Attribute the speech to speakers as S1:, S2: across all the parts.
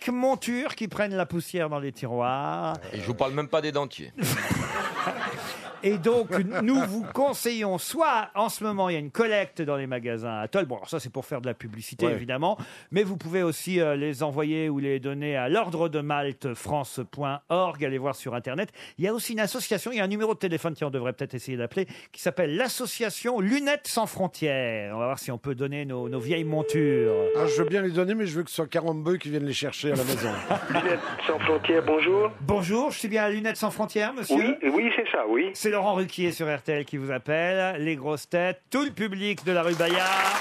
S1: 5 montures qui prennent la poussière dans les tiroirs.
S2: Et je vous parle même pas des dentiers.
S1: Et donc, nous vous conseillons, soit en ce moment, il y a une collecte dans les magasins Atoll. Bon, alors ça, c'est pour faire de la publicité, évidemment. Mais vous pouvez aussi les envoyer ou les donner à l'ordre de Malte France.org. Allez voir sur Internet. Il y a aussi une association, il y a un numéro de téléphone qui en devrait peut-être essayer d'appeler, qui s'appelle l'association Lunettes sans frontières. On va voir si on peut donner nos vieilles montures.
S3: Ah, je veux bien les donner, mais je veux que ce soit Carambeu qui vienne les chercher à la maison.
S4: Lunettes sans frontières, bonjour.
S1: Bonjour, je suis bien à Lunettes sans frontières, monsieur?
S4: Oui, c'est ça, oui.
S1: C'est Laurent Ruquier sur RTL qui vous appelle, les grosses têtes, tout le public de la rue Bayard.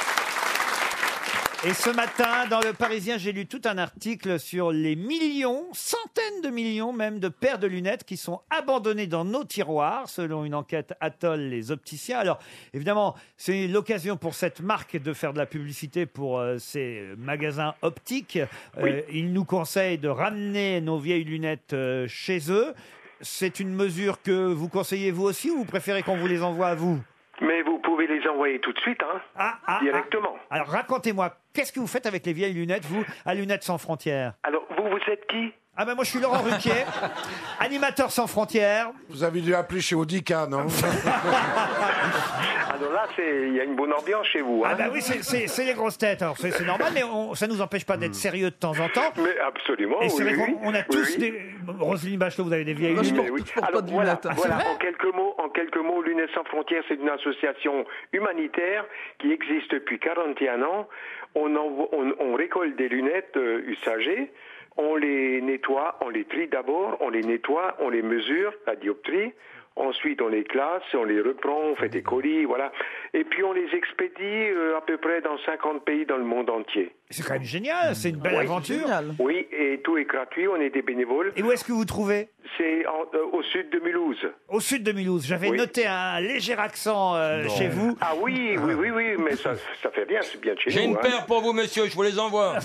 S1: Et ce matin, dans Le Parisien, j'ai lu tout un article sur les millions, centaines de millions même, de paires de lunettes qui sont abandonnées dans nos tiroirs, selon une enquête Atoll les opticiens. Alors, évidemment, c'est l'occasion pour cette marque de faire de la publicité pour ses magasins optiques. Ils nous conseillent de ramener nos vieilles lunettes chez eux. C'est une mesure que vous conseillez vous aussi ou vous préférez qu'on vous les envoie à vous?
S4: Mais vous pouvez les envoyer tout de suite, directement.
S1: Alors racontez-moi, qu'est-ce que vous faites avec les vieilles lunettes, vous, à Lunettes sans frontières?
S4: Alors, vous êtes qui?
S1: Ah ben moi je suis Laurent Ruquier, animateur sans frontières.
S3: Vous avez dû appeler chez Audica, non?
S4: Alors là, il y a une bonne ambiance chez vous. Hein.
S1: Ah ben oui, c'est les grosses têtes, alors c'est normal, mais ça nous empêche pas d'être sérieux de temps en temps.
S4: Mais absolument,
S1: et c'est vrai
S4: oui.
S1: qu'on a tous des... Roselyne Bachelot, vous avez des vieilles lunettes.
S4: Alors voilà, en quelques mots, Lunettes sans frontières, c'est une association humanitaire qui existe depuis 41 ans. On récolte des lunettes usagées. On les nettoie, on les trie d'abord, on les nettoie, on les mesure, la dioptrie. Ensuite, on les classe, on les reprend, on fait des colis, voilà. Et puis, on les expédie à peu près dans 50 pays dans le monde entier.
S1: C'est quand même génial, c'est une belle aventure.
S4: Oui, et tout est gratuit, on est des bénévoles.
S1: Et où est-ce que vous trouvez?
S4: C'est au sud de Mulhouse.
S1: Au sud de Mulhouse. J'avais noté un léger accent chez vous.
S4: Ah oui, mais ça fait rien, c'est bien de chez nous.
S2: J'ai une paire pour vous, monsieur, je vous les envoie.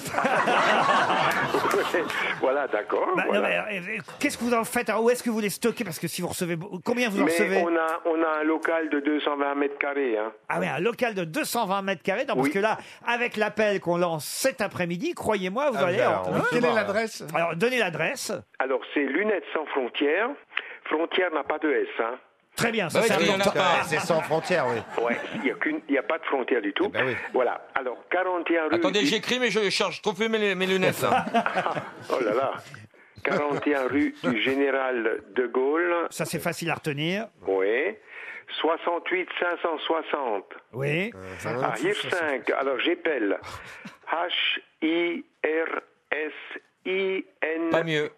S4: Voilà, d'accord.
S1: Voilà. Qu'est-ce que vous en faites? Alors, où est-ce que vous les stockez? Parce que si vous recevez... Combien vous en recevez?
S4: On a un local de 220 mètres carrés. Hein.
S1: Ah oui, un local de 220 mètres carrés. Parce que là, avec l'appel qu'on lance cet après-midi, croyez-moi, vous allez...
S3: Quelle est l'adresse?
S1: Alors, donnez l'adresse.
S4: Alors, c'est Lunettes sans frontières. Frontière n'a pas de S, hein.
S1: Très bien, ça
S2: c'est important.
S3: C'est sans frontières, oui.
S4: Ouais, il n'y a pas de frontière du tout.
S3: Oui.
S4: Voilà. Alors, 41 rue...
S2: Attendez, j'écris, mais je charge trop mes lunettes, là.
S4: Oh là là. 41 rue du Général de Gaulle.
S1: Ça, c'est facile à retenir.
S4: Oui. 68 560.
S1: Oui.
S4: À Hirsingue. Alors, j'appelle HIRSINGUE.
S2: Pas mieux.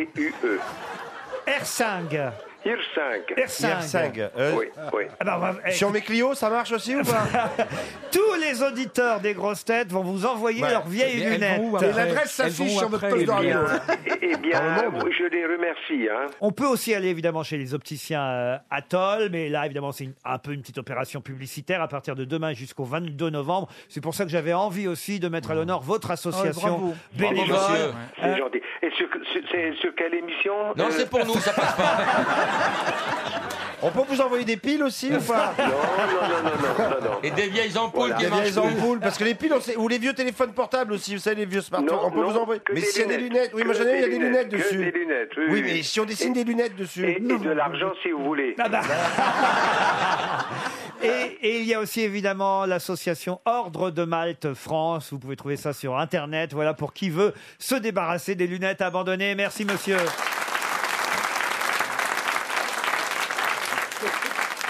S1: R5.
S4: Hirsingue. Oui.
S1: Ah bah,
S3: Sur mes Clio, ça marche aussi ou pas?
S1: tous les auditeurs des grosses têtes vont vous envoyer leurs vieilles lunettes.
S3: Et l'adresse s'affiche sur notre poste de radio.
S4: Eh bien, je les remercie. Hein.
S1: On peut aussi aller évidemment chez les opticiens Atoll, mais là évidemment c'est un peu une petite opération publicitaire à partir de demain jusqu'au 22 novembre. C'est pour ça que j'avais envie aussi de mettre à l'honneur votre association bénévole.
S2: Bravo,
S4: c'est gentil. Et c'est sur quelle émission?
S2: Non, c'est pour nous, ça passe pas.
S3: On peut vous envoyer des piles aussi ou pas?
S4: Non.
S2: Et des vieilles ampoules qui
S3: Des
S2: marchent
S3: vieilles
S2: plus.
S3: ampoules, parce que les piles, ou les vieux téléphones portables aussi, vous savez, les vieux smartphones, on peut vous envoyer.
S4: que
S3: Mais
S4: des
S3: s'il y a des lunettes, oui, moi
S4: que
S3: j'en ai, il y a
S4: des
S3: des lunettes
S4: que
S3: dessus.
S4: des lunettes,
S3: Oui, mais si on dessine des lunettes dessus.
S4: Et de l'argent si vous voulez.
S1: Ah bah. Et il y a aussi évidemment l'association Ordre de Malte France. Vous pouvez trouver ça sur Internet. Voilà pour qui veut se débarrasser des lunettes abandonnées. Merci monsieur.